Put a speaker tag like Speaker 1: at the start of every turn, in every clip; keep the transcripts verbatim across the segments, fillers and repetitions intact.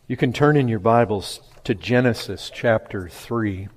Speaker 1: You can turn in your Bibles to Genesis chapter three.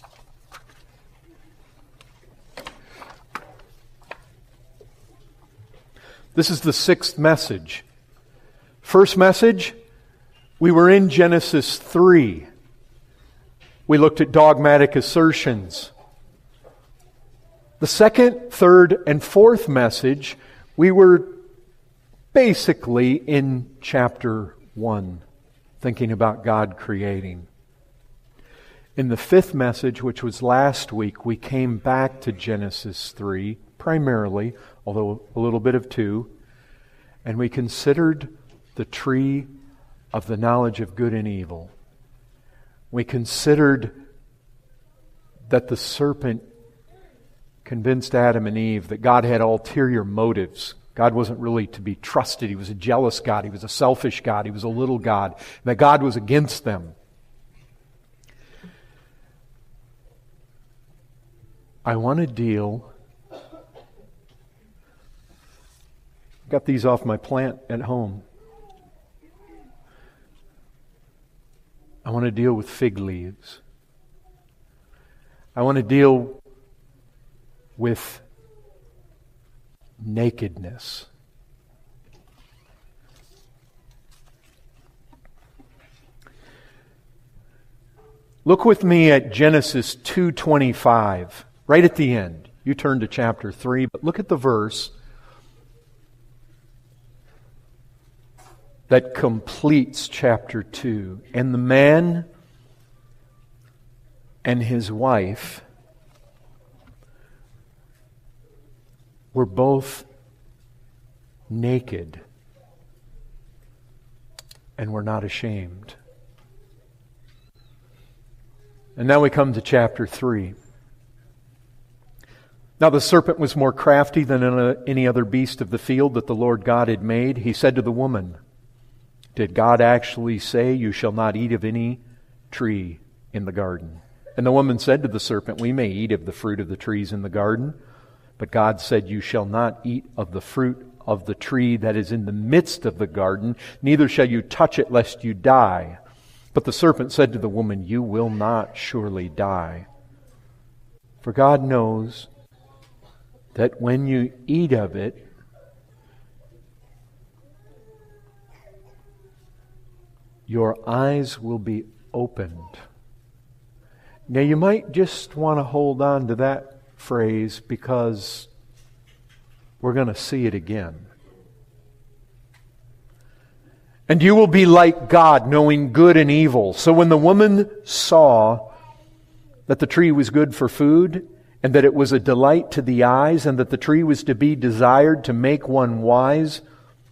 Speaker 1: This is the sixth message. First message, we were in Genesis three. We looked at dogmatic assertions. The second, third, and fourth message, we were basically in chapter one, thinking about God creating. In the fifth message, which was last week, we came back to Genesis three, primarily, although a little bit of two, and we considered the tree of the knowledge of good and evil. We considered that the serpent convinced Adam and Eve that God had ulterior motives. God wasn't really to be trusted. He was a jealous God. He was a selfish God. He was a little God. And that God was against them. I want to deal... Got these off my plant at home. I want to deal with fig leaves. I want to deal with nakedness. Look with me at Genesis two twenty-five, right at the end. You turn to chapter three, but look at the verse that completes chapter two. And the man and his wife were both naked and were not ashamed. And now we come to chapter three. Now the serpent was more crafty than any other beast of the field that the Lord God had made. He said to the woman, "Did God actually say, 'You shall not eat of any tree in the garden'?" And the woman said to the serpent, "We may eat of the fruit of the trees in the garden, but God said, 'You shall not eat of the fruit of the tree that is in the midst of the garden, neither shall you touch it lest you die.' But the serpent said to the woman, 'You will not surely die. For God knows that when you eat of it, your eyes will be opened.'" Now you might just want to hold on to that phrase because we're going to see it again. "And you will be like God, knowing good and evil." So when the woman saw that the tree was good for food, and that it was a delight to the eyes, and that the tree was to be desired to make one wise,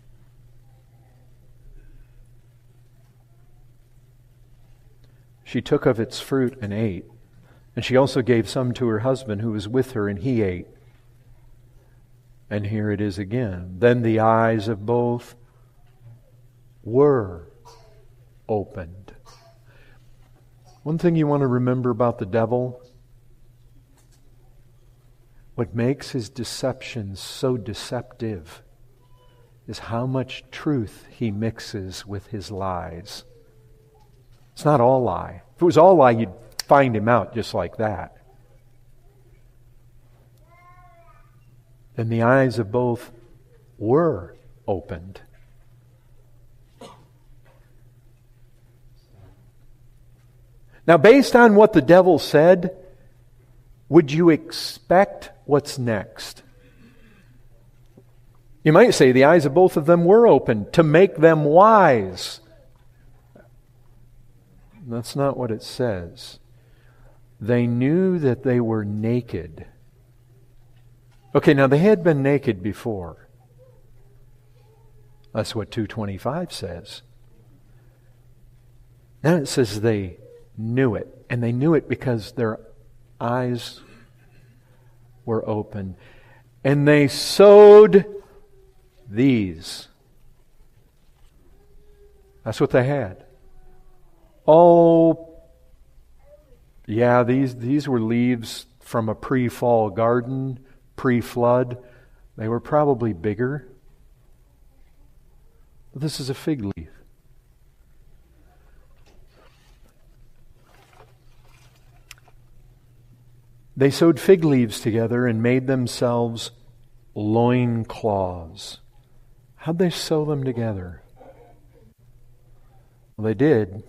Speaker 1: she took of its fruit and ate. And she also gave some to her husband who was with her, and he ate. And here it is again. Then the eyes of both were opened. One thing you want to remember about the devil, what makes his deception so deceptive is how much truth he mixes with his lies. It's not all lie. If it was all lie, you'd find him out just like that. Then the eyes of both were opened. Now, based on what the devil said, would you expect what's next? You might say the eyes of both of them were opened to make them wise. That's not what it says. They knew that they were naked. Okay, now they had been naked before. That's what two twenty-five says. Now it says they knew it. And they knew it because their eyes were open. And they sewed these. That's what they had. Oh, yeah, these, these were leaves from a pre-fall garden, pre-flood. They were probably bigger. But this is a fig leaf. They sewed fig leaves together and made themselves loin cloths. How'd they sew them together? Well, they did.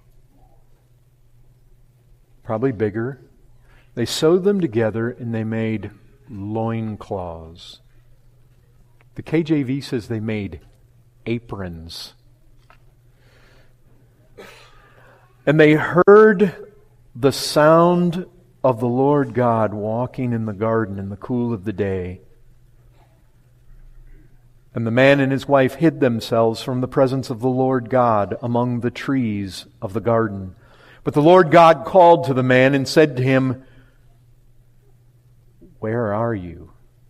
Speaker 1: Probably bigger. They sewed them together and they made loin cloths. The K J V says they made aprons. And they heard the sound of the Lord God walking in the garden in the cool of the day. And the man and his wife hid themselves from the presence of the Lord God among the trees of the garden. But the Lord God called to the man and said to him, "Where are you?"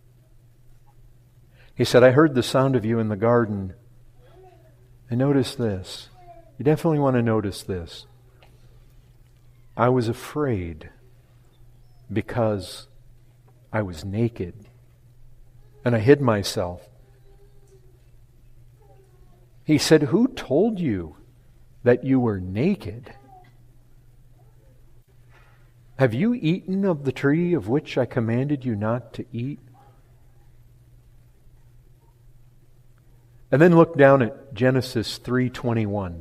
Speaker 1: He said, "I heard the sound of you in the garden." And notice this. You definitely want to notice this. I was afraid because I was naked, and I hid myself. He said, "Who told you that you were naked? Have you eaten of the tree of which I commanded you not to eat?" And then look down at Genesis three twenty-one.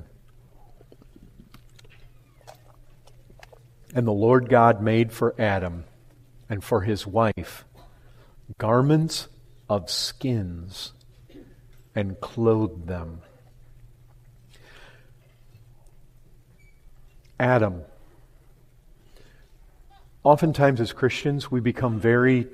Speaker 1: And the Lord God made for Adam and for his wife garments of skins and clothed them. Adam. Oftentimes as Christians, we become very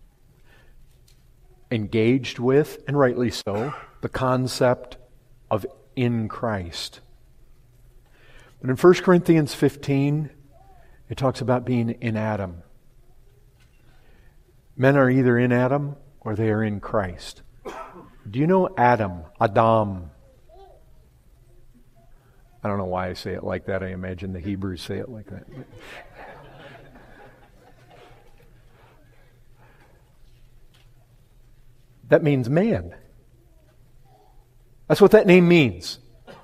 Speaker 1: engaged with, and rightly so, the concept of in Christ. But in First Corinthians fifteen, it talks about being in Adam. Men are either in Adam or they are in Christ. Do you know Adam? Adam. I don't know why I say it like that. I imagine the Hebrews say it like that. That means man. That's what that name means.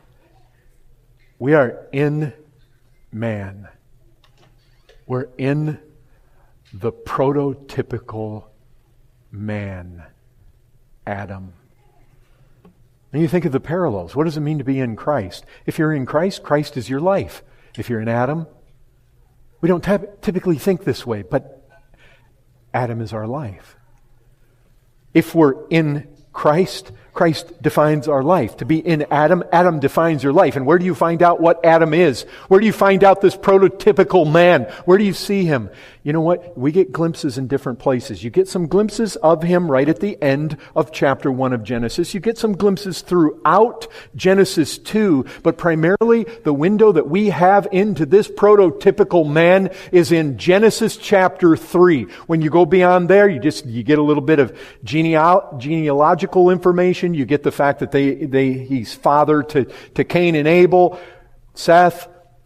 Speaker 1: We are in man. We're in the prototypical man, Adam. And you think of the parallels. What does it mean to be in Christ? If you're in Christ, Christ is your life. If you're in Adam, we don't t- typically think this way, but Adam is our life. If we're in Christ, Christ defines our life. To be in Adam, Adam defines your life. And where do you find out what Adam is? Where do you find out this prototypical man? Where do you see him? You know what? We get glimpses in different places. You get some glimpses of him right at the end of chapter one of Genesis. You get some glimpses throughout Genesis two. But primarily, the window that we have into this prototypical man is in Genesis chapter three. When you go beyond there, you just you get a little bit of geneal- genealogical information. You get the fact that they, they he's father to, to Cain and Abel, Seth.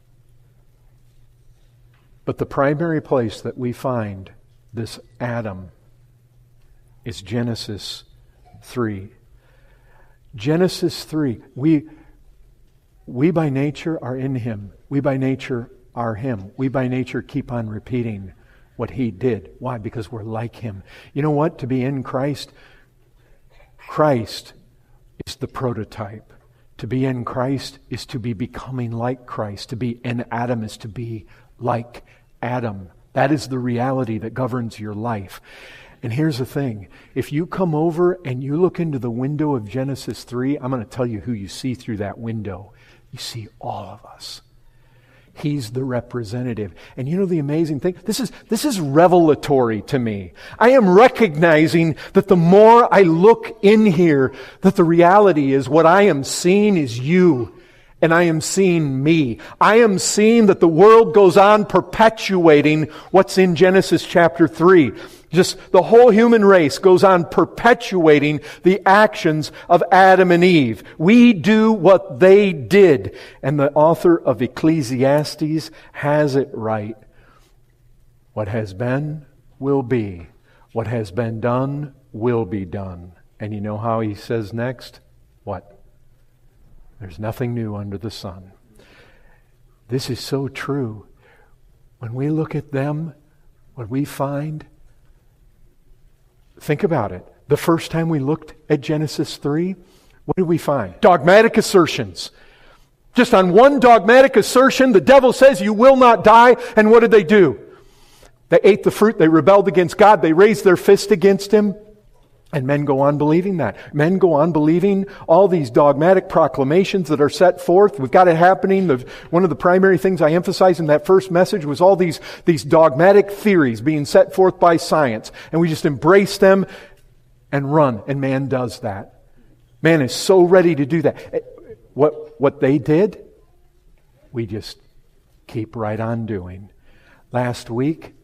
Speaker 1: But the primary place that we find this Adam is Genesis three. Genesis three. We, we by nature are in him. We by nature are him. We by nature keep on repeating what he did. Why? Because we're like him. You know what? To be in Christ, Christ is the prototype. To be in Christ is to be becoming like Christ. To be in Adam is to be like Adam. That is the reality that governs your life. And here's the thing. If you come over and you look into the window of Genesis three, I'm going to tell you who you see through that window. You see all of us. He's the representative. And you know the amazing thing? This is, this is revelatory to me. I am recognizing that the more I look in here, that the reality is what I am seeing is you. And I am seeing me. I am seeing that the world goes on perpetuating what's in Genesis chapter three. Just the whole human race goes on perpetuating the actions of Adam and Eve. We do what they did. And the author of Ecclesiastes has it right. What has been will be. What has been done will be done. And you know how he says next? What? There's nothing new under the sun. This is so true. When we look at them, what we find, think about it. The first time we looked at Genesis three, what did we find? Dogmatic assertions. Just on one dogmatic assertion, the devil says you will not die, and what did they do? They ate the fruit, they rebelled against God, they raised their fist against Him, and men go on believing that. Men go on believing all these dogmatic proclamations that are set forth. We've got it happening. The, one of the primary things I emphasized in that first message was all these, these dogmatic theories being set forth by science, and we just embrace them and run, and man does that. Man is so ready to do that. What, what they did, we just keep right on doing. Last week,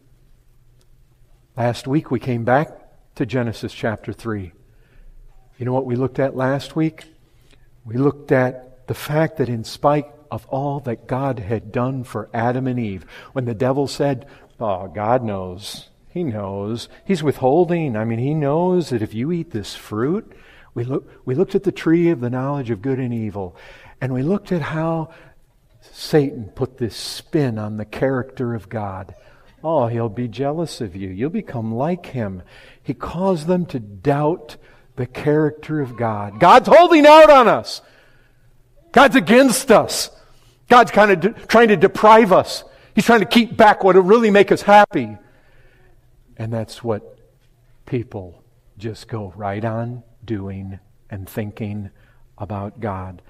Speaker 1: last week we came back to Genesis chapter three. You know what we looked at last week? We looked at the fact that in spite of all that God had done for Adam and Eve, when the devil said, oh, God knows, He knows, He's withholding. I mean, He knows that if you eat this fruit, we look, we looked at the tree of the knowledge of good and evil, and we looked at how Satan put this spin on the character of God. Oh, he'll be jealous of you. You'll become like him. He caused them to doubt the character of God. God's holding out on us. God's against us. God's kind of de- trying to deprive us. He's trying to keep back what will really make us happy. And that's what people just go right on doing and thinking about God.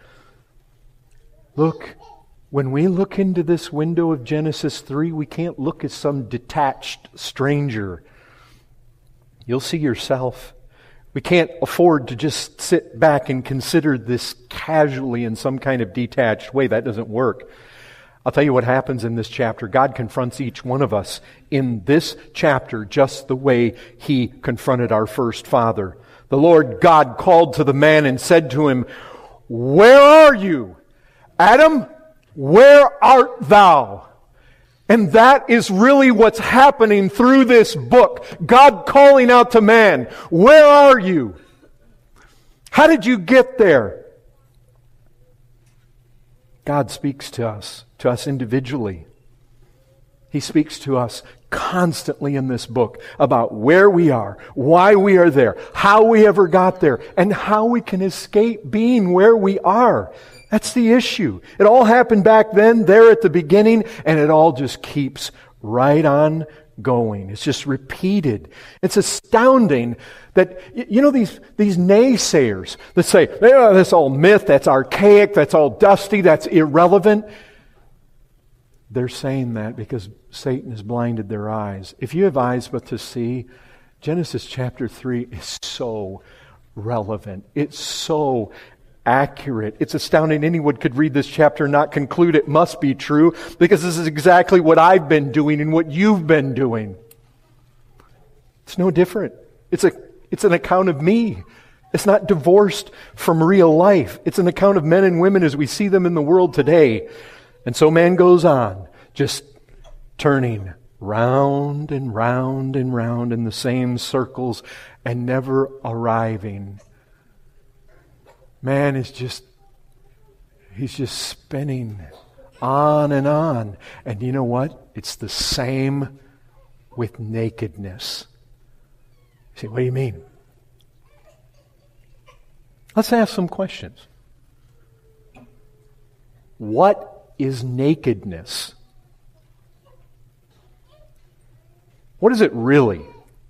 Speaker 1: Look, when we look into this window of Genesis three, we can't look as some detached stranger. You'll see yourself. We can't afford to just sit back and consider this casually in some kind of detached way. That doesn't work. I'll tell you what happens in this chapter. God confronts each one of us in this chapter just the way He confronted our first father. The Lord God called to the man and said to him, "Where are you? Adam, where art thou?" And that is really what's happening through this book. God calling out to man, "Where are you? How did you get there?" God speaks to us, to us individually. He speaks to us constantly in this book about where we are, why we are there, how we ever got there, and how we can escape being where we are. That's the issue. It all happened back then, there at the beginning, and it all just keeps right on going. It's just repeated. It's astounding that, you know, these, these naysayers that say, oh, that's all myth, that's archaic, that's all dusty, that's irrelevant. They're saying that because Satan has blinded their eyes. If you have eyes but to see, Genesis chapter three is so relevant. It's so accurate. It's astounding anyone could read this chapter and not conclude it must be true, because this is exactly what I've been doing and what you've been doing. It's no different. It's a it's an account of me. It's not divorced from real life. It's an account of men and women as we see them in the world today. And so man goes on, just turning round and round and round in the same circles and never arriving. Man is just, he's just spinning on and on. And you know what? It's the same with nakedness. You say, what do you mean? Let's ask some questions. What is nakedness? What is it really?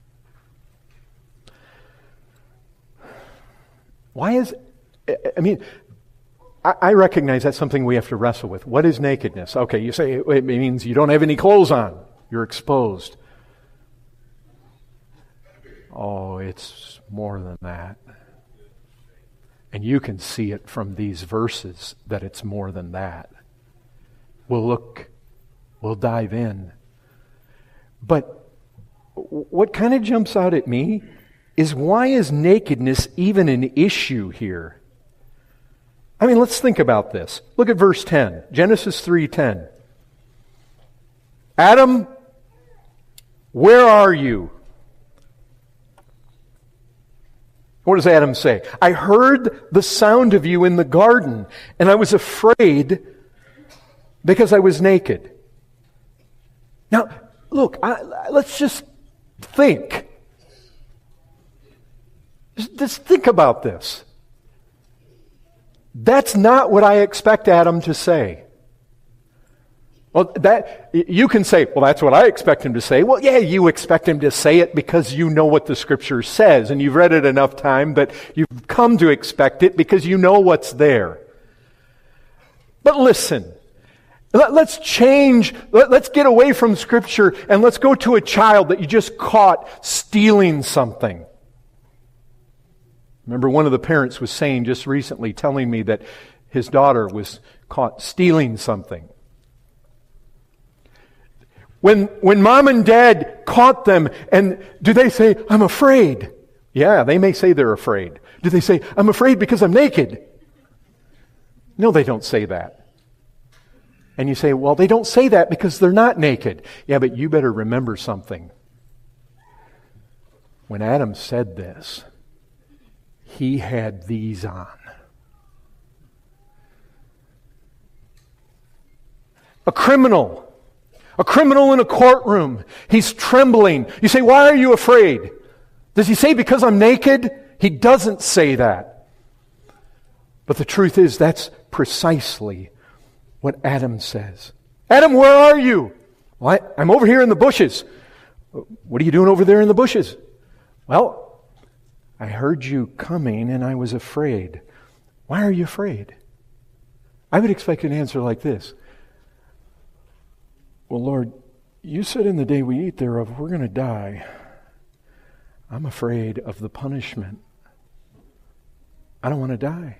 Speaker 1: Why is, I mean, I recognize that's something we have to wrestle with. What is nakedness? Okay, you say it means you don't have any clothes on. You're exposed. Oh, it's more than that. And you can see it from these verses that it's more than that. We'll look, we'll dive in. But what kind of jumps out at me is, why is nakedness even an issue here? I mean, let's think about this. Look at verse ten, Genesis three ten. Adam, where are you? What does Adam say? I heard the sound of you in the garden, and I was afraid because I was naked. Now, look, I, let's just think. Just, just think about this. That's not what I expect Adam to say. Well, that, you can say, well, that's what I expect him to say. Well, yeah, you expect him to say it because you know what the Scripture says, and you've read it enough time that you've come to expect it because you know what's there. But listen, let, let's change, let, let's get away from Scripture and let's go to a child that you just caught stealing something. Remember, one of the parents was saying just recently, telling me that his daughter was caught stealing something. When when mom and dad caught them, and do they say, I'm afraid? Yeah, they may say they're afraid. Do they say, I'm afraid because I'm naked? No, they don't say that. And you say, well, they don't say that because they're not naked. Yeah, but you better remember something. When Adam said this, he had these on. A criminal. A criminal in a courtroom. He's trembling. You say, why are you afraid? Does he say, because I'm naked? He doesn't say that. But the truth is, that's precisely what Adam says. Adam, where are you? Well, I, I'm over here in the bushes. What are you doing over there in the bushes? Well, I heard you coming and I was afraid. Why are you afraid? I would expect an answer like this. Well, Lord, you said in the day we eat thereof, we're going to die. I'm afraid of the punishment. I don't want to die.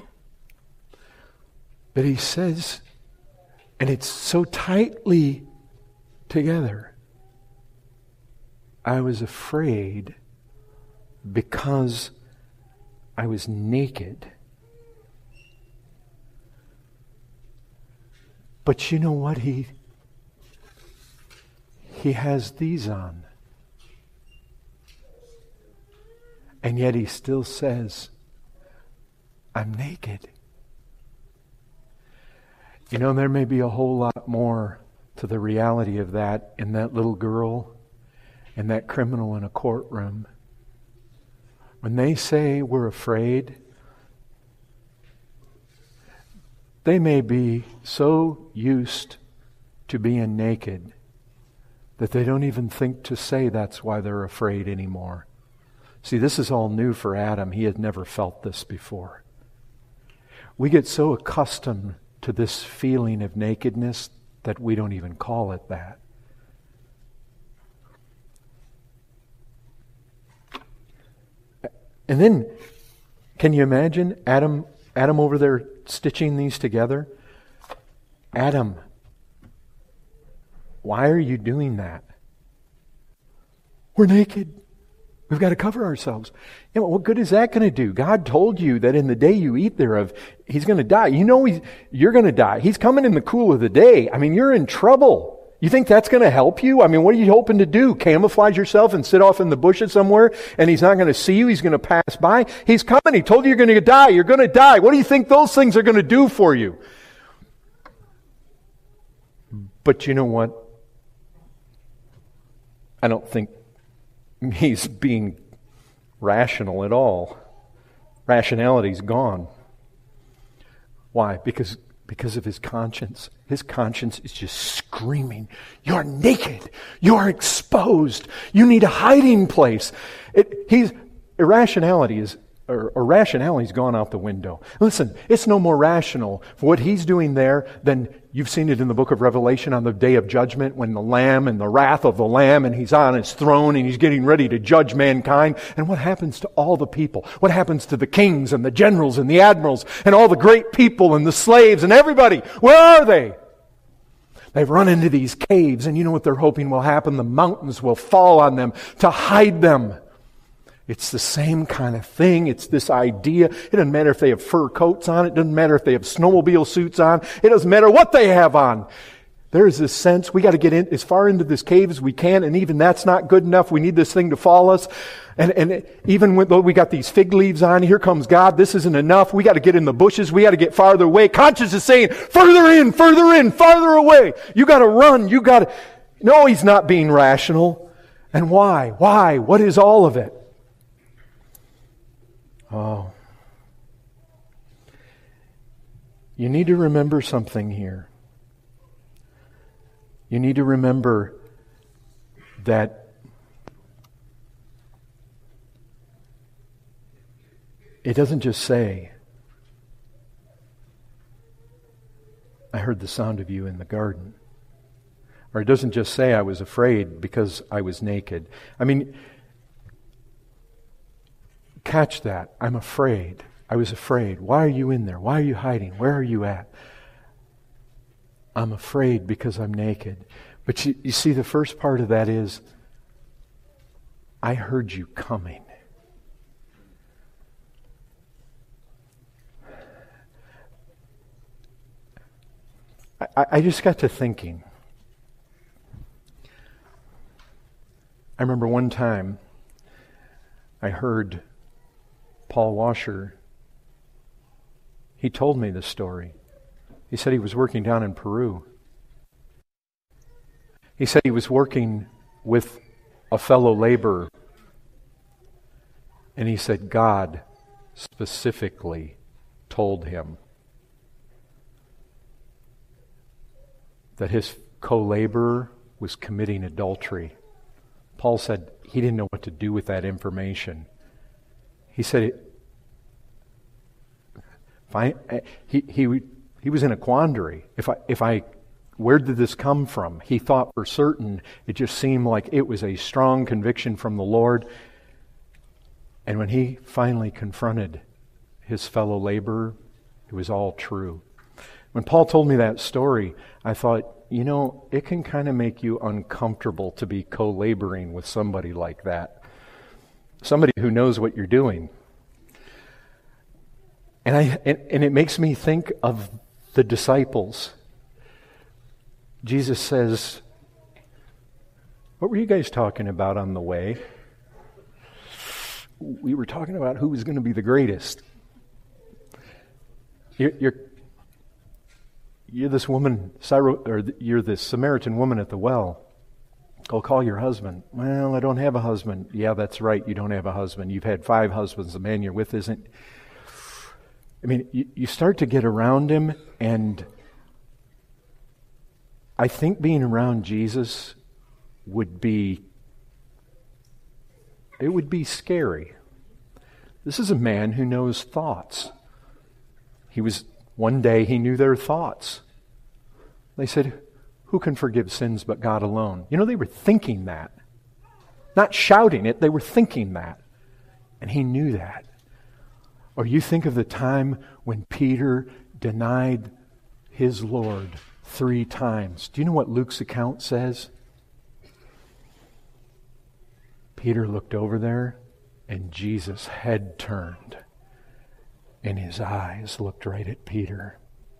Speaker 1: But he says, and it's so tightly together, I was afraid because I was naked. But you know what? He He has these on. And yet he still says, I'm naked. You know, there may be a whole lot more to the reality of that in that little girl and that criminal in a courtroom. When they say we're afraid, they may be so used to being naked that they don't even think to say that's why they're afraid anymore. See, this is all new for Adam. He had never felt this before. We get so accustomed to this feeling of nakedness that we don't even call it that. And then, can you imagine Adam, Adam over there stitching these together? Adam, why are you doing that? We're naked. We've got to cover ourselves. You know, what good is that going to do? God told you that in the day you eat thereof, He's going to die. You know he's, you're going to die. He's coming in the cool of the day. I mean, you're in trouble. You think that's going to help you? I mean, what are you hoping to do? Camouflage yourself and sit off in the bushes somewhere and He's not going to see you? He's going to pass by? He's coming. He told you you're going to die. You're going to die. What do you think those things are going to do for you? But you know what? I don't think He's being rational at all. Rationality's gone. Why? Because because of his conscience. His conscience is just screaming, you're naked. You're exposed. You need a hiding place. It, he's irrationality is or, or rationality's gone out the window. Listen, it's no more rational for what he's doing there than you've seen it in the book of Revelation on the day of judgment when the Lamb and the wrath of the Lamb and He's on His throne and He's getting ready to judge mankind. And what happens to all the people? What happens to the kings and the generals and the admirals and all the great people and the slaves and everybody? Where are they? They've run into these caves, and you know what they're hoping will happen? The mountains will fall on them to hide them. It's the same kind of thing. It's this idea. It doesn't matter if they have fur coats on. It doesn't matter if they have snowmobile suits on. It doesn't matter what they have on. There is this sense we got to get in as far into this cave as we can, and even that's not good enough. We need this thing to follow us. And, and even when we got these fig leaves on, here comes God. This isn't enough. We got to get in the bushes. We got to get farther away. Conscience is saying, further in, further in, farther away. You got to run. You got to... No, he's not being rational. And why? Why? What is all of it? Oh. You need to remember something here. You need to remember that it doesn't just say, I heard the sound of you in the garden. Or it doesn't just say I was afraid because I was naked. I mean, catch that. I'm afraid. I was afraid. Why are you in there? Why are you hiding? Where are you at? I'm afraid because I'm naked. But you, you see, the first part of that is, I heard you coming. I, I just got to thinking. I remember one time I heard Paul Washer, he told me this story. He said he was working down in Peru. He said he was working with a fellow laborer. And he said God specifically told him that his co-laborer was committing adultery. Paul said he didn't know what to do with that information. He said it, if I, he, he, he was in a quandary. If I, if I, where did this come from? He thought for certain it just seemed like it was a strong conviction from the Lord. And when he finally confronted his fellow laborer, it was all true. When Paul told me that story, I thought, you know, it can kind of make you uncomfortable to be co-laboring with somebody like that. Somebody who knows what you're doing. And I and, and it makes me think of the disciples. Jesus says, what were you guys talking about on the way? We were talking about who was going to be the greatest. You're, you're You're this woman, or you're this Samaritan woman at the well. Go call your husband. Well, I don't have a husband. Yeah, that's right. You don't have a husband. You've had five husbands. The man you're with isn't. I mean, you, you start to get around him, and I think being around Jesus would be, it would be scary. This is a man who knows thoughts. He was, one day he knew their thoughts. They said, who can forgive sins but God alone? You know, they were thinking that. Not shouting it, they were thinking that. And he knew that. Or you think of the time when Peter denied his Lord three times. Do you know what Luke's account says? Peter looked over there, and Jesus' head turned, and his eyes looked right at Peter.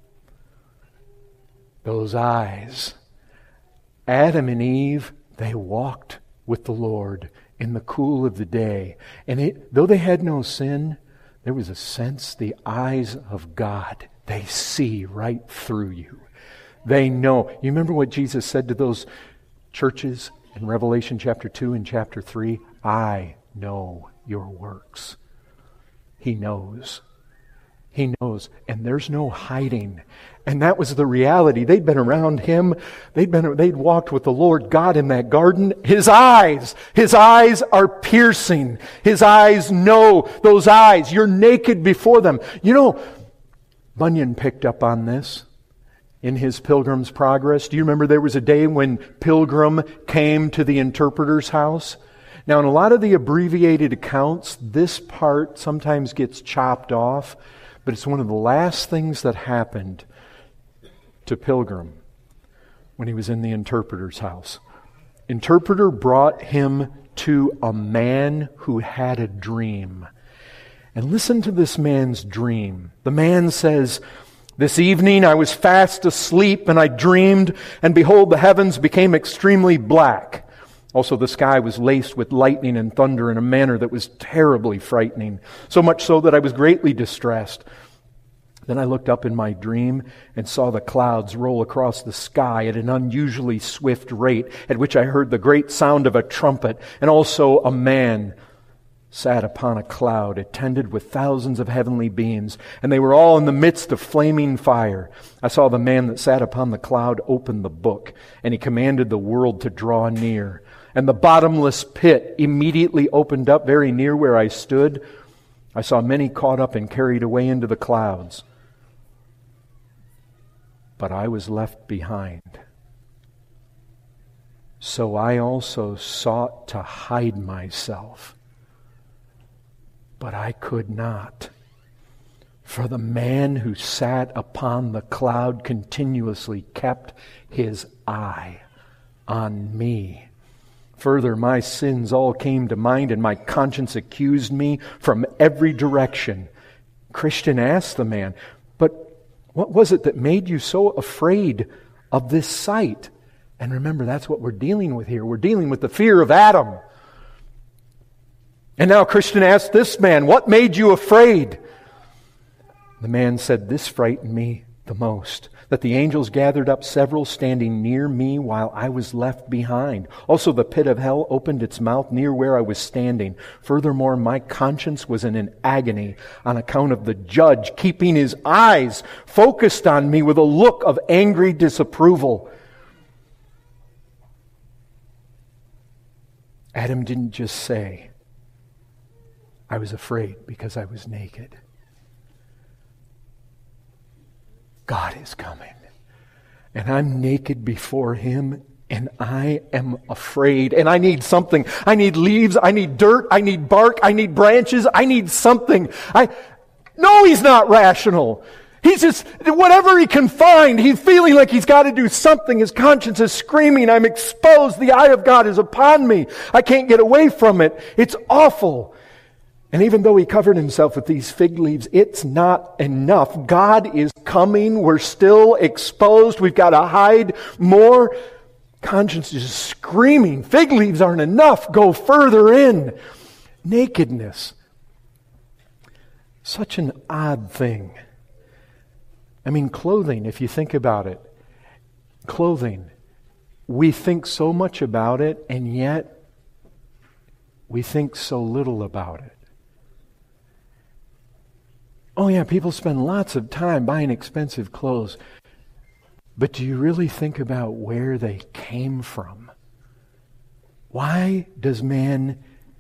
Speaker 1: Those eyes. Adam and Eve, they walked with the Lord in the cool of the day. And it, though they had no sin, there was a sense, the eyes of God, they see right through you. They know. You remember what Jesus said to those churches in Revelation chapter two and chapter three? I know your works. He knows. He knows. And there's no hiding. And that was the reality. They'd been around Him. They'd been, they'd walked with the Lord God in that garden. His eyes, His eyes are piercing. His eyes know. Those eyes, you're naked before them. You know, Bunyan picked up on this in his Pilgrim's Progress. Do you remember there was a day when Pilgrim came to the interpreter's house? Now, in a lot of the abbreviated accounts, this part sometimes gets chopped off, but it's one of the last things that happened to Pilgrim when he was in the interpreter's house. Interpreter brought him to a man who had a dream. And listen to this man's dream. The man says, "This evening I was fast asleep, and I dreamed, and behold, the heavens became extremely black. Also the sky was laced with lightning and thunder in a manner that was terribly frightening, so much so that I was greatly distressed. Then I looked up in my dream and saw the clouds roll across the sky at an unusually swift rate, at which I heard the great sound of a trumpet, and also a man sat upon a cloud, attended with thousands of heavenly beings, and they were all in the midst of flaming fire. I saw the man that sat upon the cloud open the book, and he commanded the world to draw near. And the bottomless pit immediately opened up very near where I stood. I saw many caught up and carried away into the clouds. But I was left behind. So I also sought to hide myself. But I could not. For the man who sat upon the cloud continuously kept his eye on me. Further, my sins all came to mind, and my conscience accused me from every direction. Christian asked the man, "But what was it that made you so afraid of this sight?" And remember, that's what we're dealing with here. We're dealing with the fear of Adam. And now Christian asked this man, "What made you afraid?" The man said, "This frightened me the most, that the angels gathered up several standing near me while I was left behind. Also the pit of hell opened its mouth near where I was standing. Furthermore, my conscience was in an agony on account of the judge keeping his eyes focused on me with a look of angry disapproval." Adam didn't just say, "I was afraid because I was naked." God is coming. And I'm naked before Him, and I am afraid. And I need something. I need leaves. I need dirt. I need bark. I need branches. I need something. I No, He's not rational. He's just, whatever he can find, he's feeling like he's got to do something. His conscience is screaming, "I'm exposed. The eye of God is upon me. I can't get away from it. It's awful." And even though he covered himself with these fig leaves, it's not enough. God is coming. We're still exposed. We've got to hide more. Conscience is screaming, "Fig leaves aren't enough. Go further in." Nakedness. Such an odd thing. I mean, clothing, if you think about it. Clothing. We think so much about it, and yet we think so little about it. Oh yeah, people spend lots of time buying expensive clothes. But do you really think about where they came from? Why does man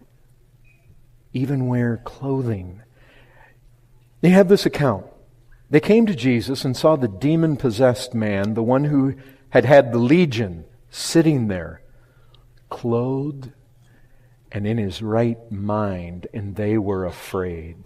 Speaker 1: even wear clothing? They have this account. They came to Jesus and saw the demon-possessed man, the one who had had the legion, sitting there, clothed and in his right mind, and they were afraid.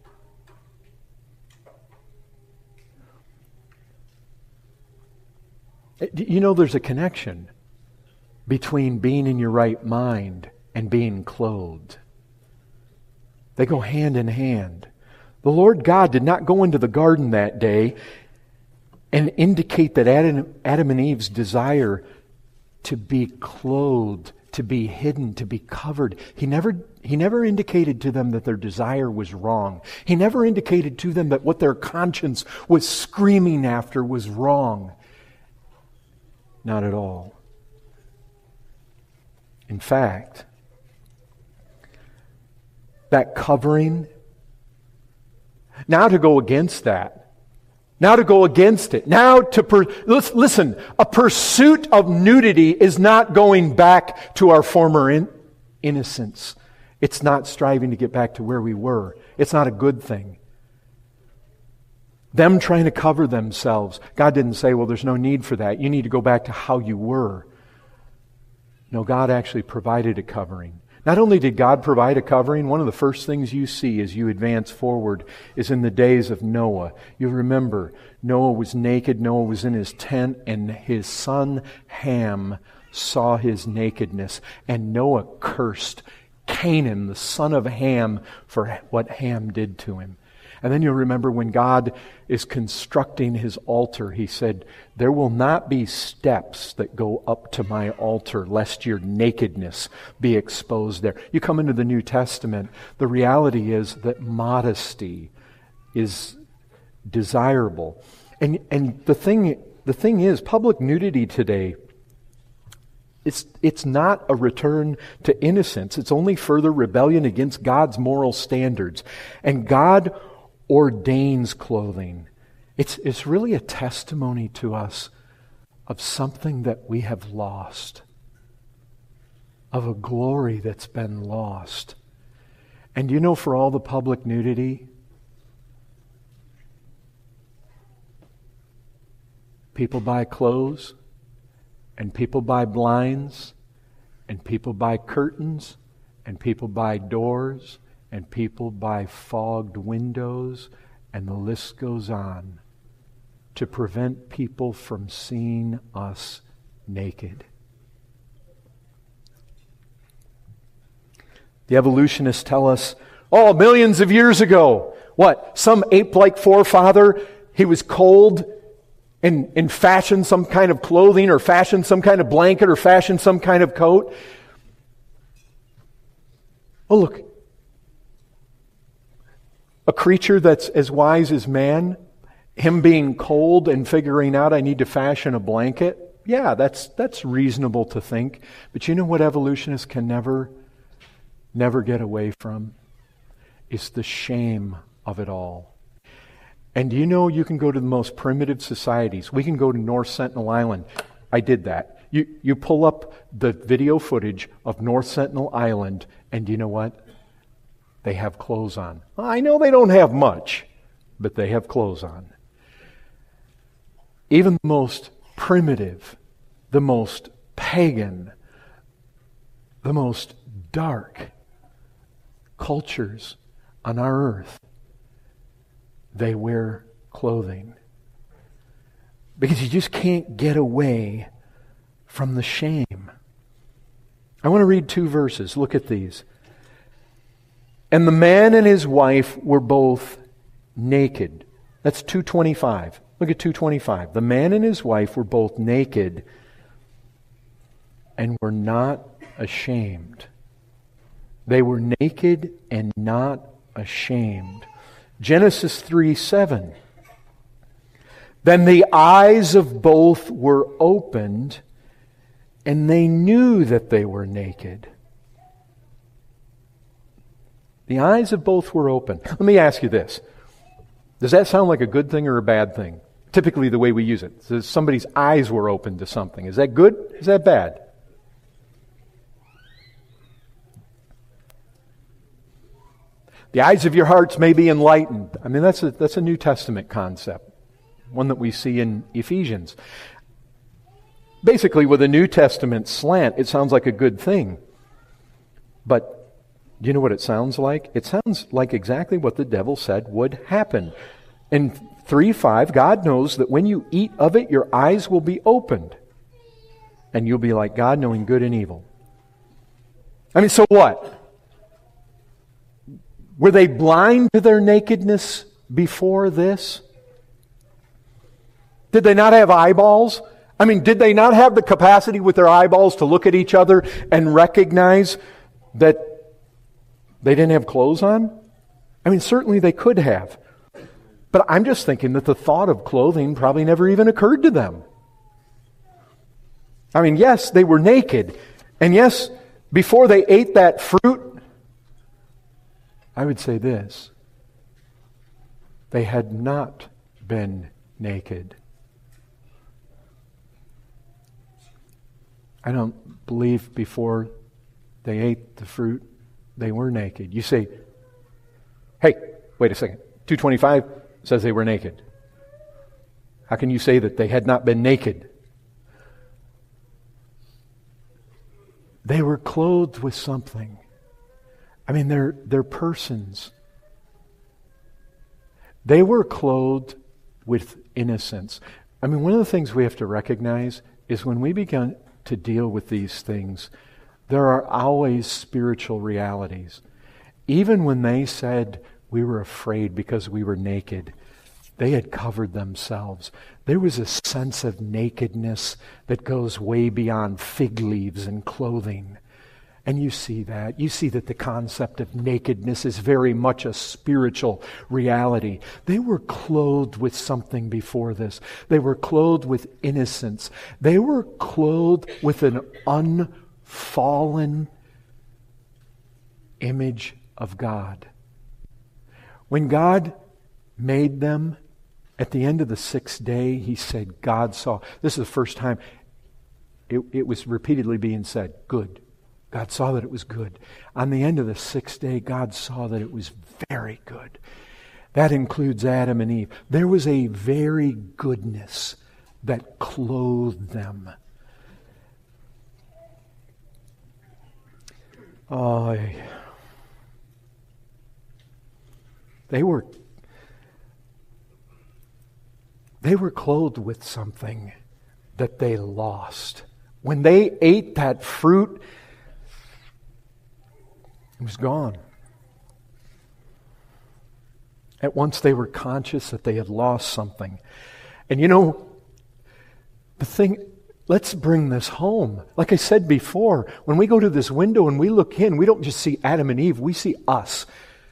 Speaker 1: You know, there's a connection between being in your right mind and being clothed. They go hand in hand. The Lord God did not go into the garden that day and indicate that Adam, Adam and Eve's desire to be clothed, to be hidden, to be covered. He never, he never indicated to them that their desire was wrong. He never indicated to them that what their conscience was screaming after was wrong. Not at all. In fact, that covering, now to go against that, now to go against it, now to, per, listen, a pursuit of nudity is not going back to our former in, innocence. It's not striving to get back to where we were. It's not a good thing. Them trying to cover themselves. God didn't say, well, there's no need for that. You need to go back to how you were. No, God actually provided a covering. Not only did God provide a covering, one of the first things you see as you advance forward is in the days of Noah. You remember, Noah was naked, Noah was in his tent, and his son Ham saw his nakedness, and Noah cursed Canaan, the son of Ham, for what Ham did to him. And then you'll remember when God is constructing His altar, He said, there will not be steps that go up to my altar, lest your nakedness be exposed there. You come into the New Testament, the reality is that modesty is desirable. And and the thing the thing is, public nudity today, it's it's not a return to innocence. It's only further rebellion against God's moral standards. And God ordains clothing. It's it's really a testimony to us of something that we have lost, of a glory that's been lost. And you know, for all the public nudity, people buy clothes, and people buy blinds, and people buy curtains, and people buy doors, and people buy fogged windows, and the list goes on, to prevent people from seeing us naked. The evolutionists tell us, oh, millions of years ago, what? Some ape-like forefather, he was cold and, and fashioned some kind of clothing or fashioned some kind of blanket or fashioned some kind of coat. Oh, look. A creature that's as wise as man, him being cold and figuring out I need to fashion a blanket, yeah, that's that's reasonable to think. But you know what evolutionists can never, never get away from? It's the shame of it all. And you know, you can go to the most primitive societies. We can go to North Sentinel Island. I did that. You you pull up the video footage of North Sentinel Island, and you know what? They have clothes on. I know they don't have much, but they have clothes on. Even the most primitive, the most pagan, the most dark cultures on our earth, they wear clothing. Because you just can't get away from the shame. I want to read two verses. Look at these. And the man and his wife were both naked. That's two twenty-five. Look at two twenty-five. The man and his wife were both naked and were not ashamed. They were naked and not ashamed. Genesis three seven. Then the eyes of both were opened, and they knew that they were naked. The eyes of both were open. Let me ask you this. Does that sound like a good thing or a bad thing? Typically the way we use it. So somebody's eyes were open to something. Is that good? Is that bad? The eyes of your hearts may be enlightened. I mean, that's a, that's a New Testament concept. One that we see in Ephesians. Basically, with a New Testament slant, it sounds like a good thing. But do you know what it sounds like? It sounds like exactly what the devil said would happen. In three five, God knows that when you eat of it, your eyes will be opened. And you'll be like God, knowing good and evil. I mean, so what? Were they blind to their nakedness before this? Did they not have eyeballs? I mean, did they not have the capacity with their eyeballs to look at each other and recognize that they didn't have clothes on? I mean, certainly they could have. But I'm just thinking that the thought of clothing probably never even occurred to them. I mean, yes, they were naked. And yes, before they ate that fruit, I would say this. They had not been naked. I don't believe before they ate the fruit, they were naked. You say, hey, wait a second. two twenty-five says they were naked. How can you say that they had not been naked? They were clothed with something. I mean, they're, they're persons. They were clothed with innocence. I mean, one of the things we have to recognize is when we begin to deal with these things, there are always spiritual realities. Even when they said we were afraid because we were naked, they had covered themselves. There was a sense of nakedness that goes way beyond fig leaves and clothing. And you see that. You see that the concept of nakedness is very much a spiritual reality. They were clothed with something before this. They were clothed with innocence. They were clothed with an unfallen image of God. When God made them, at the end of the sixth day, He said, God saw. This is the first time it, it was repeatedly being said, good. God saw that it was good. On the end of the sixth day, God saw that it was very good. That includes Adam and Eve. There was a very goodness that clothed them. Oh, they were they were clothed with something that they lost. When they ate that fruit, it was gone. At once they were conscious that they had lost something. And you know, the thing, let's bring this home. Like I said before, when we go to this window and we look in, we don't just see Adam and Eve, we see us.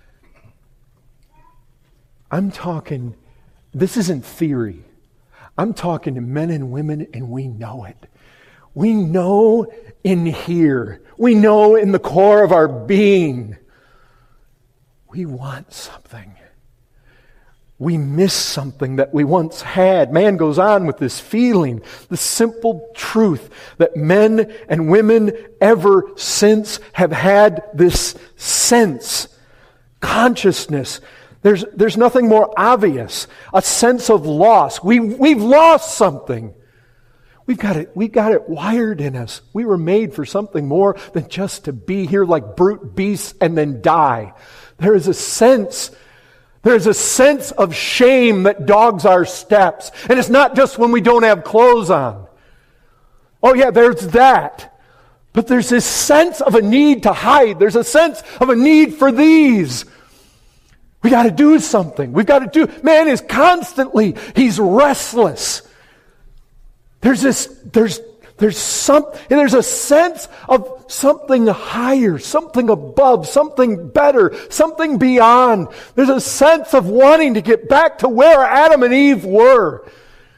Speaker 1: I'm talking, this isn't theory. I'm talking to men and women, and we know it. We know in here, we know in the core of our being, we want something. We miss something that we once had. Man goes on with this feeling, the simple truth that men and women ever since have had this sense, consciousness. There's, there's nothing more obvious. A sense of loss. We, we've lost something. We've got it, we've got it wired in us. We were made for something more than just to be here like brute beasts and then die. There is a sense, there's a sense of shame that dogs our steps. And it's not just when we don't have clothes on. Oh yeah, there's that. But there's this sense of a need to hide. There's a sense of a need for these. We got to do something. We've got to do. Man is constantly, he's restless. There's this, there's, there's some, and there's a sense of something higher, something above, something better, something beyond. There's a sense of wanting to get back to where Adam and Eve were.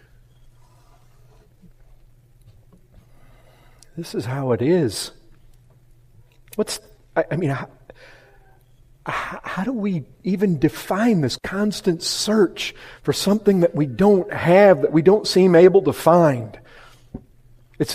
Speaker 1: This is how it is. What's, I, I mean, how, how do we even define this constant search for something that we don't have, that we don't seem able to find? It's,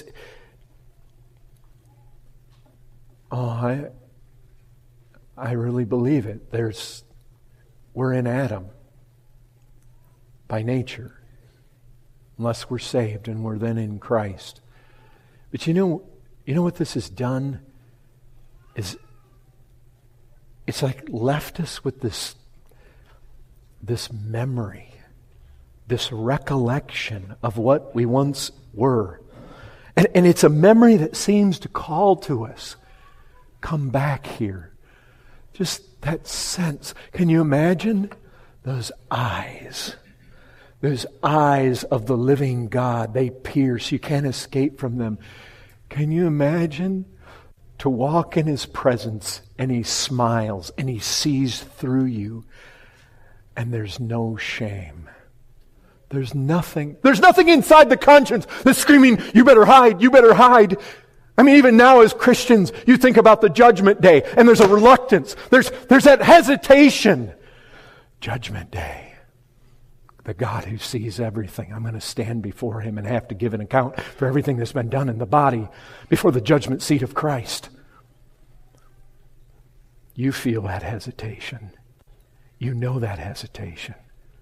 Speaker 1: oh, I, I really believe it. There's, we're in Adam by nature, unless we're saved and we're then in Christ. But you know, you know what this has done? Is it's like left us with this, this memory, this recollection of what we once were. And, and it's a memory that seems to call to us, come back here. Just that sense. Can you imagine those eyes? Those eyes of the living God, they pierce. You can't escape from them. Can you imagine to walk in His presence and He smiles and He sees through you and there's no shame? There's nothing, there's nothing inside the conscience that's screaming, you better hide, you better hide. I mean, even now as Christians, you think about the judgment day and there's a reluctance. There's, there's that hesitation. Judgment day. The God who sees everything. I'm going to stand before Him and have to give an account for everything that's been done in the body before the judgment seat of Christ. You feel that hesitation. You know that hesitation.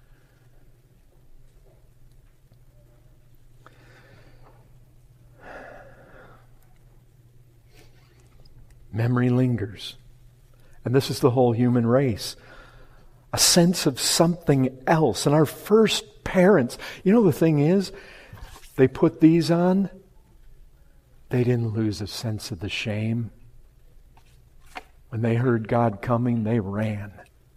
Speaker 1: Memory lingers. And this is the whole human race. A sense of something else. And our first parents, you know the thing is, they put these on, they didn't lose a sense of the shame. When they heard God coming, they ran.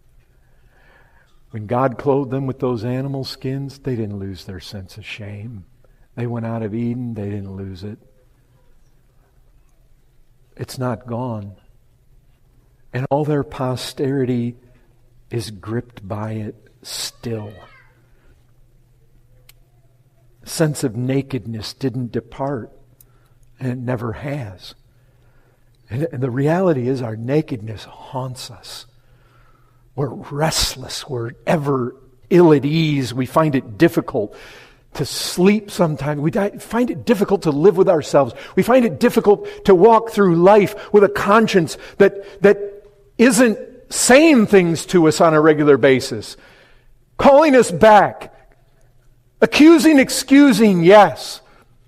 Speaker 1: When God clothed them with those animal skins, they didn't lose their sense of shame. They went out of Eden, they didn't lose it. it's not gone. And all their posterity is gripped by it still. The sense of nakedness didn't depart, and it never has. And the reality is our nakedness haunts us. We're restless. We're ever ill at ease. We find it difficult to sleep sometimes. We find it difficult to live with ourselves. We find it difficult to walk through life with a conscience that, that isn't saying things to us on a regular basis. Calling us back. Accusing, excusing, yes.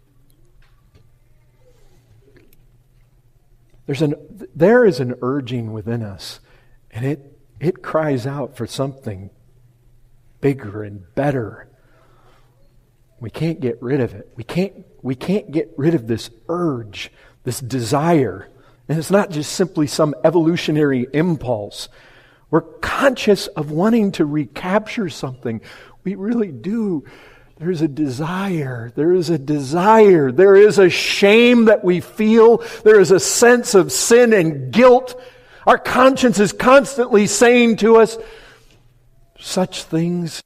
Speaker 1: There's an, there is an urging within us, and it, it cries out for something bigger and better. We can't get rid of it. We can't, we can't get rid of this urge, this desire. And it's not just simply some evolutionary impulse. We're conscious of wanting to recapture something. We really do. There's a desire. There is a desire. There is a shame that we feel. There is a sense of sin and guilt. Our conscience is constantly saying to us such things.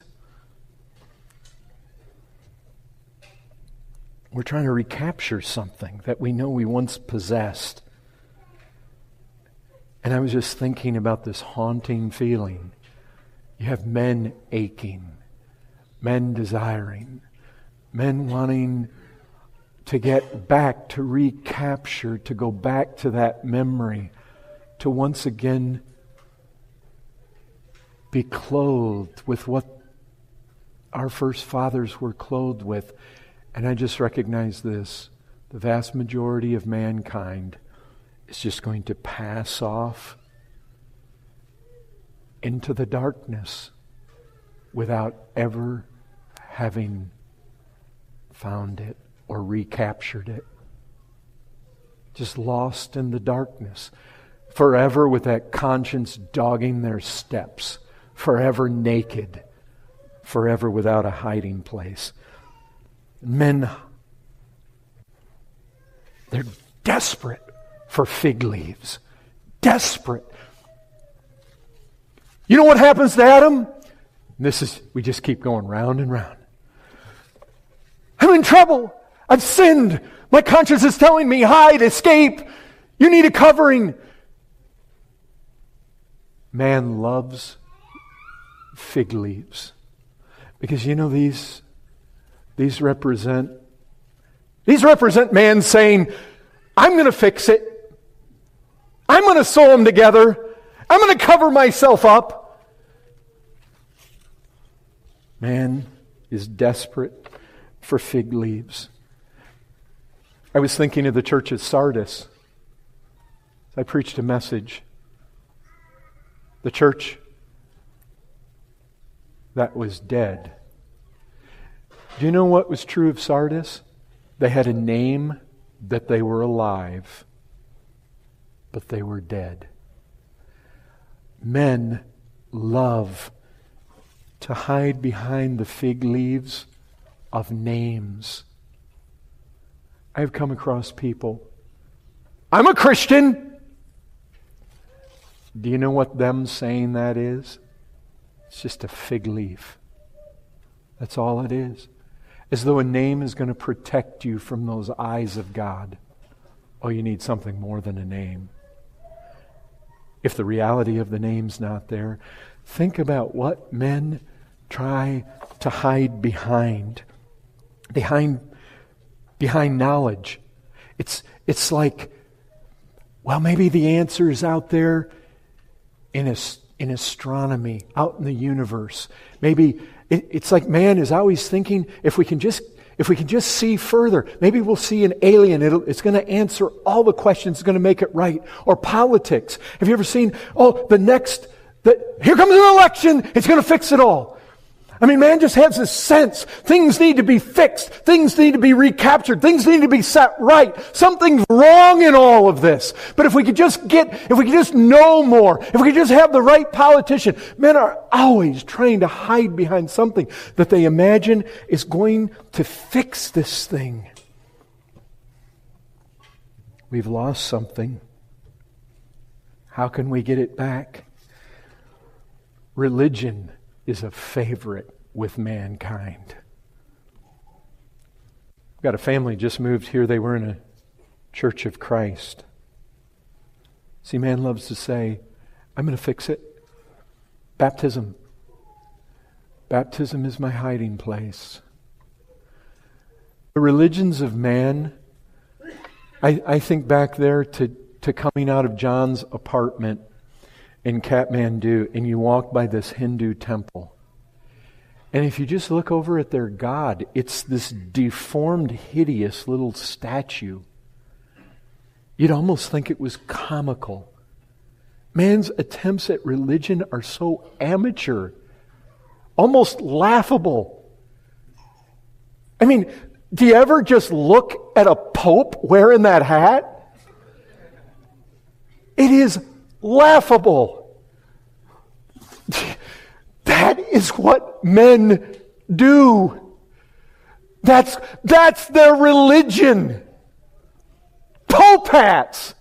Speaker 1: We're trying to recapture something that we know we once possessed. And I was just thinking about this haunting feeling. You have men aching. Men desiring, men wanting to get back, to recapture, to go back to that memory, to once again be clothed with what our first fathers were clothed with. And I just recognize this. The vast majority of mankind is just going to pass off into the darkness without ever having found it or recaptured it. Just lost in the darkness. Forever with that conscience dogging their steps. Forever naked. Forever without a hiding place. Men, they're desperate for fig leaves. Desperate. You know what happens to Adam? This is, we just keep going round and round. I'm in trouble. I've sinned. My conscience is telling me, hide, escape. You need a covering. Man loves fig leaves. Because you know these, these represent, these represent man saying, I'm going to fix it. I'm going to sew them together. I'm going to cover myself up. Man is desperate for fig leaves. I was thinking of the church at Sardis. I preached a message. The church that was dead. Do you know what was true of Sardis? They had a name that they were alive, but they were dead. Men love to hide behind the fig leaves of names. I've come across people. I'm a Christian. Do you know what them saying that is? It's just a fig leaf. That's all it is. As though a name is going to protect you from those eyes of God. Oh, you need something more than a name. If the reality of the name's not there, think about what men try to hide behind. Behind, behind knowledge. It's, it's like, well, maybe the answer is out there in, as, in astronomy, out in the universe. Maybe it, it's like man is always thinking, if we can just if we can just see further, maybe we'll see an alien. It'll, it's going to answer all the questions. It's going to make it right. Or politics. Have you ever seen, oh, the next, the, here comes an election. It's going to fix it all. I mean, man just has this sense. Things need to be fixed. Things need to be recaptured. Things need to be set right. Something's wrong in all of this. But if we could just get, if we could just know more, if we could just have the right politician, men are always trying to hide behind something that they imagine is going to fix this thing. We've lost something How can we get it back? Religion is a favorite with mankind. I've got a family just moved here. They were in a Church of Christ. See, man loves to say, I'm going to fix it. Baptism. Baptism is my hiding place. The religions of man, I, I think back there to, to coming out of John's apartment in Kathmandu, and you walk by this Hindu temple. And if you just look over at their god, it's this deformed, hideous little statue. You'd almost think it was comical. Man's attempts at religion are so amateur, almost laughable. I mean, do you ever just look at a pope wearing that hat? It is laughable. That is what men do. That's, that's their religion. Pope hats.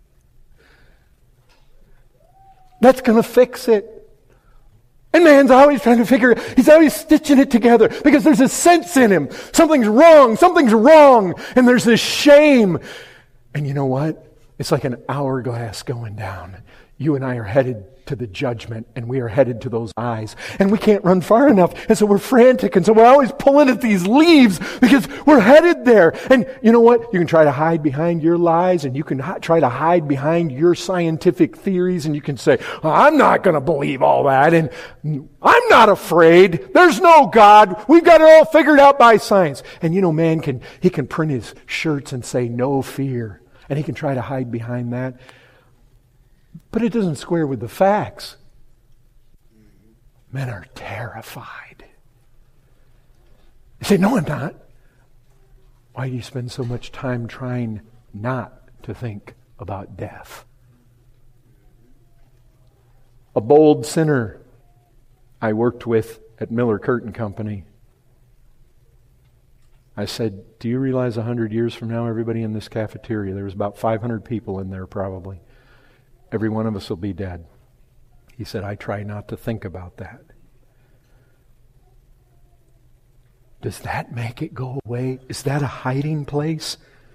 Speaker 1: That's going to fix it. And man's always trying to figure it, he's always stitching it together because there's a sense in him. Something's wrong, something's wrong, and there's this shame. And you know what? It's like an hourglass going down. You and I are headed to the judgment, and we are headed to those eyes. And we can't run far enough, and so we're frantic, and so we're always pulling at these leaves because we're headed there. And you know what? You can try to hide behind your lies, and you can hi- try to hide behind your scientific theories, and you can say, oh, I'm not going to believe all that, and I'm not afraid. There's no God. We've got it all figured out by science. And you know, man can, he can print his shirts and say, no fear. And he can try to hide behind that. But it doesn't square with the facts. Men are terrified. You say, no, I'm not. Why do you spend so much time trying not to think about death? A bold sinner I worked with at Miller Curtain Company. I said, do you realize a hundred years from now, everybody in this cafeteria, there was about five hundred people in there probably. Every one of us will be dead. He said, I try not to think about that. Does that make it go away? Is that a hiding place?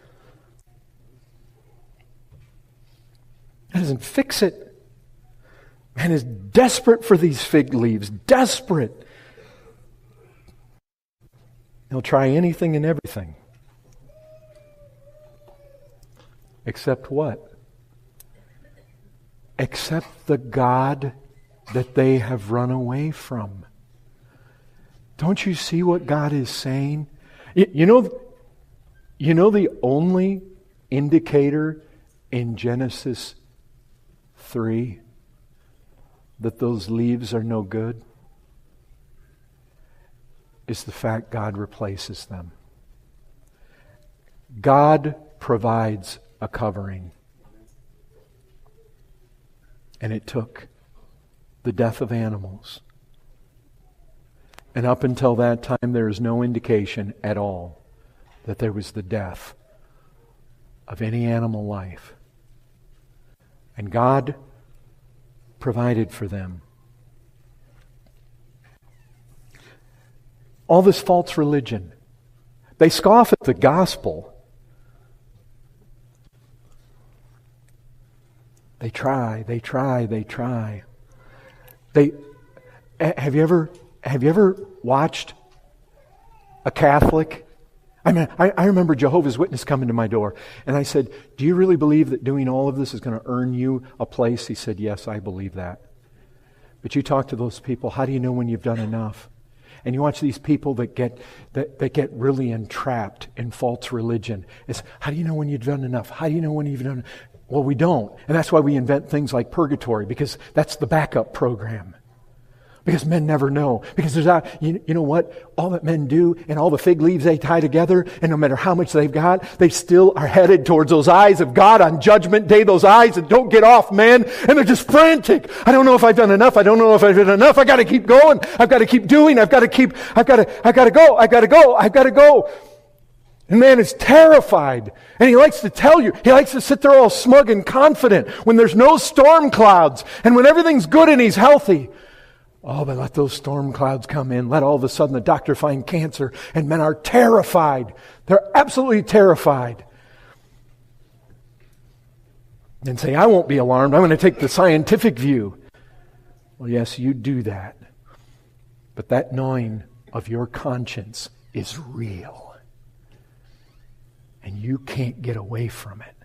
Speaker 1: That doesn't fix it. Man is desperate for these fig leaves. Desperate. He'll try anything and everything. Except what? Except the God that they have run away from. Don't you see what God is saying? You, you know, you know the only indicator in Genesis three that those leaves are no good is the fact God replaces them. God provides a covering. And it took the death of animals. And up until that time, there is no indication at all that there was the death of any animal life. And God provided for them. All this false religion. They scoff at the gospel. They try, they try, they try. They have you ever have you ever watched a Catholic? I mean, I, I remember Jehovah's Witness coming to my door, and I said, "Do you really believe that doing all of this is going to earn you a place?" He said, "Yes, I believe that." But you talk to those people, how do you know when you've done enough? And you watch these people that get that, that get really entrapped in false religion. It's, how do you know when you've done enough? How do you know when you've done enough? Well, we don't. And that's why we invent things like purgatory, because that's the backup program. Because men never know. Because there's a, you, you know what? All that men do and all the fig leaves they tie together, and no matter how much they've got, they still are headed towards those eyes of God on Judgment Day, those eyes that don't get off, man. And they're just frantic. I don't know if I've done enough. I don't know if I've done enough. I got to keep going. I've got to keep doing. I've got to keep, I've got to, I've got to go. I've got to go. I've got to go. And man is terrified. And he likes to tell you, he likes to sit there all smug and confident when there's no storm clouds and when everything's good and he's healthy. Oh, but let those storm clouds come in. Let all of a sudden the doctor find cancer and men are terrified. They're absolutely terrified. And say, I won't be alarmed. I'm going to take the scientific view. Well, yes, you do that. But that gnawing of your conscience is real. And you can't get away from it.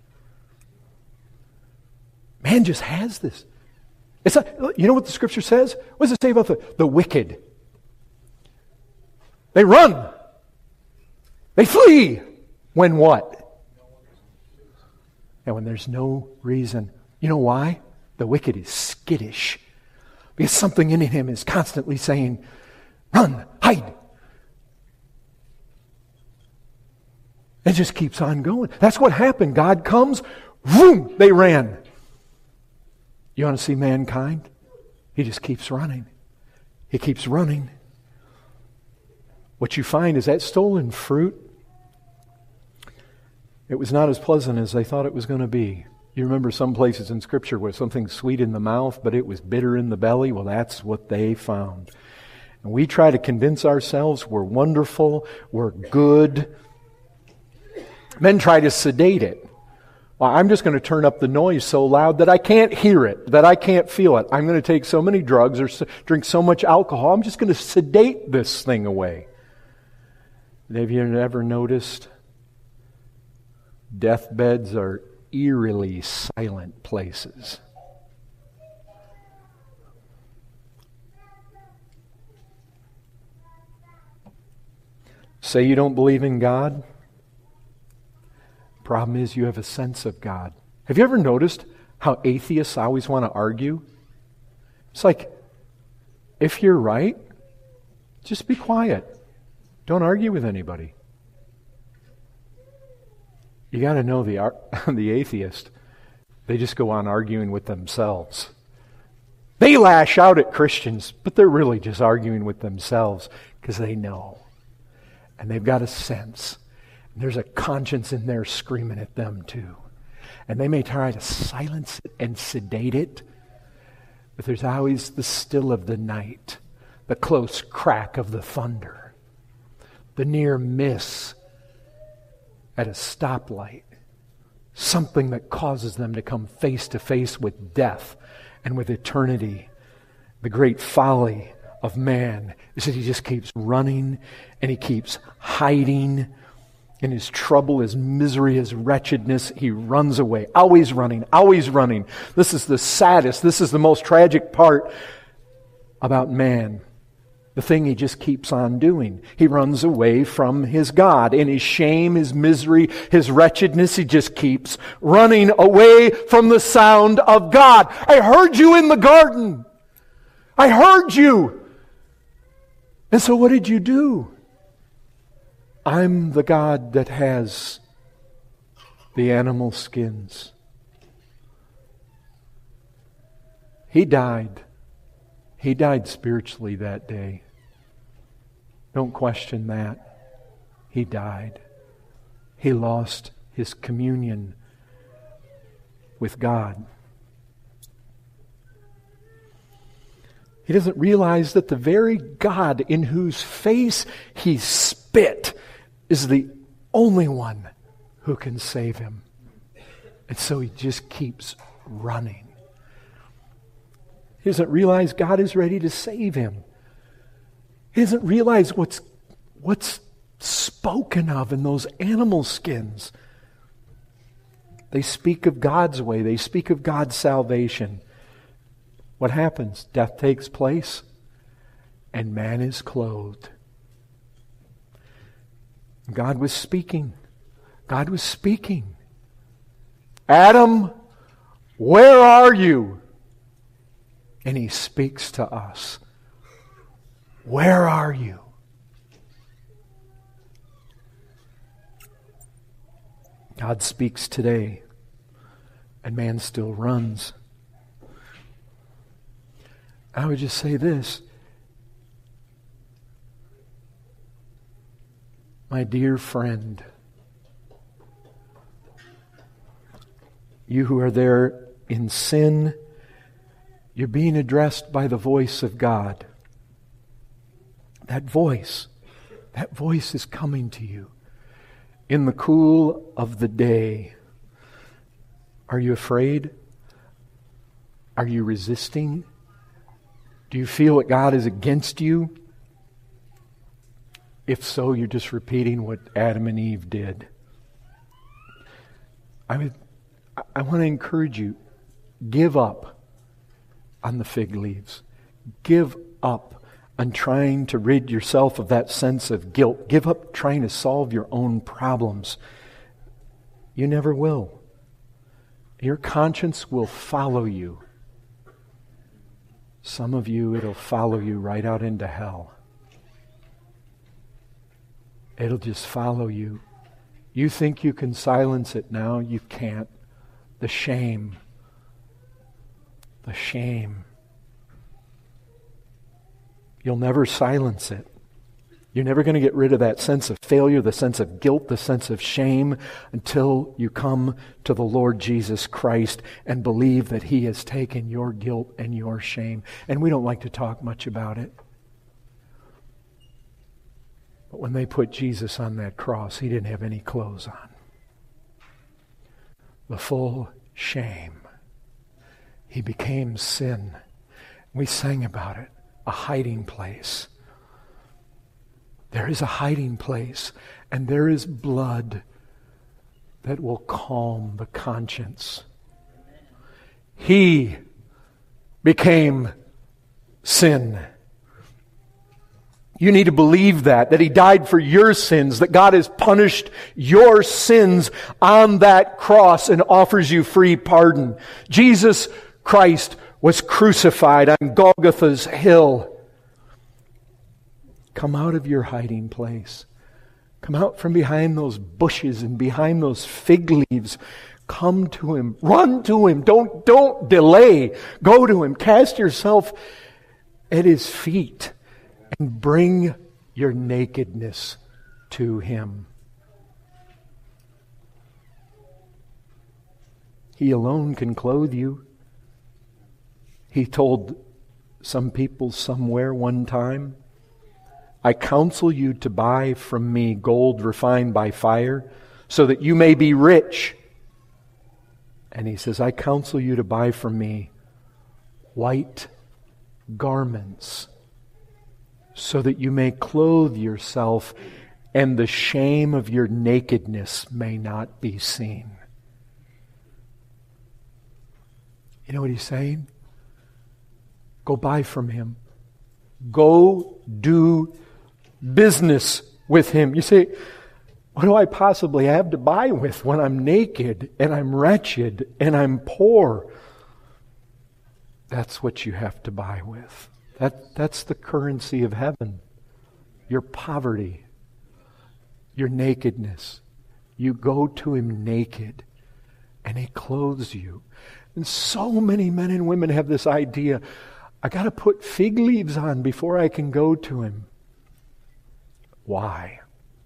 Speaker 1: Man just has this. It's not, you know what the Scripture says? What does it say about the, the wicked? They run. They flee. When what? And when there's no reason. You know why? The wicked is skittish. Because something in him is constantly saying, run, hide. It just keeps on going. That's what happened. God comes, boom, they ran. You want to see mankind? He just keeps running. He keeps running. What you find is that stolen fruit, it was not as pleasant as they thought it was going to be. You remember some places in Scripture where something's sweet in the mouth, but it was bitter in the belly? Well, that's what they found. And we try to convince ourselves we're wonderful, we're good. Men try to sedate it. Well, I'm just going to turn up the noise so loud that I can't hear it, that I can't feel it. I'm going to take so many drugs or so, drink so much alcohol. I'm just going to sedate this thing away. Have you ever noticed deathbeds are eerily silent places? Say you don't believe in God. Problem is you have a sense of God. Have you ever noticed how atheists always want to argue? It's like, if you're right, just be quiet. Don't argue with anybody. You got to know the the atheist. They just go on arguing with themselves. They lash out at Christians, but they're really just arguing with themselves because they know. And they've got a sense. And there's a conscience in there screaming at them too. And they may try to silence it and sedate it, but there's always the still of the night, the close crack of the thunder, the near miss at a stoplight, something that causes them to come face to face with death and with eternity. The great folly of man is that he just keeps running and he keeps hiding. In his trouble, his misery, his wretchedness, he runs away. Always running, always running. This is the saddest, this is the most tragic part about man. The thing he just keeps on doing. He runs away from his God. In his shame, his misery, his wretchedness, he just keeps running away from the sound of God. I heard you in the garden. I heard you. And so what did you do? I'm the God that has the animal skins. He died. He died spiritually that day. Don't question that. He died. He lost his communion with God. He doesn't realize that the very God in whose face he spit is the only one who can save him. And so he just keeps running. He doesn't realize God is ready to save him. He doesn't realize what's, what's spoken of in those animal skins. They speak of God's way. They speak of God's salvation. What happens? Death takes place, and man is clothed. God was speaking. God was speaking. Adam, where are you? And he speaks to us. Where are you? God speaks today, and man still runs. I would just say this. My dear friend, you who are there in sin, you're being addressed by the voice of God. That voice, that voice is coming to you in the cool of the day. Are you afraid? Are you resisting? Do you feel that God is against you? If so, you're just repeating what Adam and Eve did. I would, I want to encourage you, give up on the fig leaves. Give up on trying to rid yourself of that sense of guilt. Give up trying to solve your own problems. You never will. Your conscience will follow you. Some of you, it'll follow you right out into hell. It'll just follow you. You think you can silence it now? You can't. The shame. The shame. You'll never silence it. You're never going to get rid of that sense of failure, the sense of guilt, the sense of shame, until you come to the Lord Jesus Christ and believe that He has taken your guilt and your shame. And we don't like to talk much about it. But when they put Jesus on that cross, He didn't have any clothes on. The full shame. He became sin. We sang about it, a hiding place. There is a hiding place, and there is blood that will calm the conscience. He became sin. You need to believe that, that He died for your sins, that God has punished your sins on that cross and offers you free pardon. Jesus Christ was crucified on Golgotha's hill. Come out of your hiding place. Come out from behind those bushes and behind those fig leaves. Come to Him. Run to Him. Don't, don't delay. Go to Him. Cast yourself at His feet and bring your nakedness to Him. He alone can clothe you. He told some people somewhere one time, I counsel you to buy from me gold refined by fire, so that you may be rich. And He says, I counsel you to buy from me white garments, so that you may clothe yourself, and the shame of your nakedness may not be seen. You know what He's saying? Go buy from Him. Go do business with Him. You say, what do I possibly have to buy with when I'm naked and I'm wretched and I'm poor? That's what you have to buy with. That, that's the currency of heaven. Your poverty, your nakedness. You go to Him naked and He clothes you. And so many men and women have this idea, I got to put fig leaves on before I can go to Him. Why?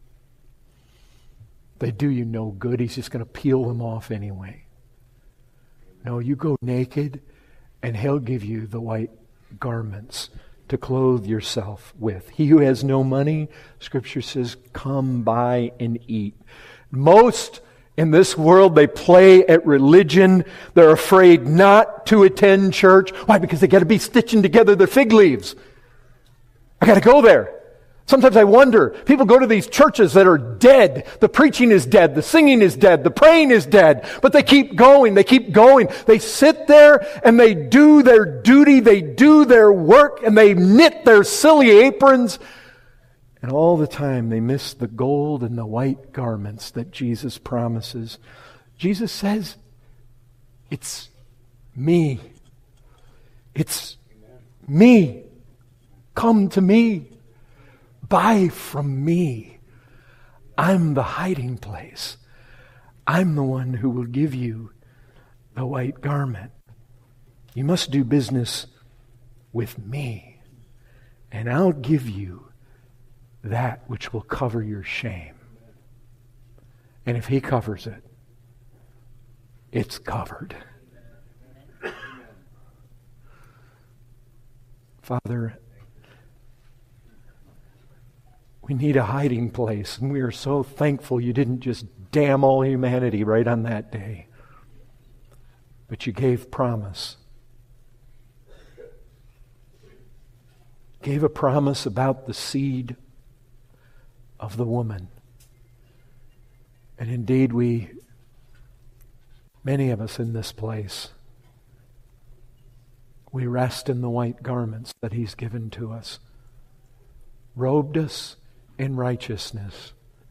Speaker 1: They do you no good. He's just going to peel them off anyway. No, you go naked and He'll give you the white garments to clothe yourself with. He who has no money, Scripture says, come buy and eat. Most in this world, they play at religion. They're afraid not to attend church. Why? Because they got to be stitching together their fig leaves. I got to go there. Sometimes I wonder, people go to these churches that are dead. The preaching is dead. The singing is dead. The praying is dead. But they keep going. They keep going. They sit there and they do their duty. They do their work and they knit their silly aprons. And all the time they miss the gold and the white garments that Jesus promises. Jesus says, it's me. It's me. Come to me. Buy from me. I'm the hiding place. I'm the one who will give you the white garment. You must do business with me, and I'll give you that which will cover your shame. And if He covers it, it's covered. Father, we need a hiding place, and we are so thankful You didn't just damn all humanity right on that day, but You gave promise. Gave a promise about the seed of the woman. And indeed, we, many of us in this place, we rest in the white garments that He's given to us, robed us in righteousness.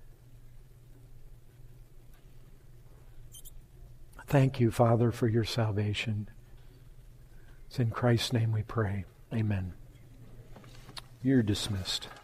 Speaker 1: Thank You, Father, for Your salvation. It's in Christ's name we pray. Amen. You're dismissed.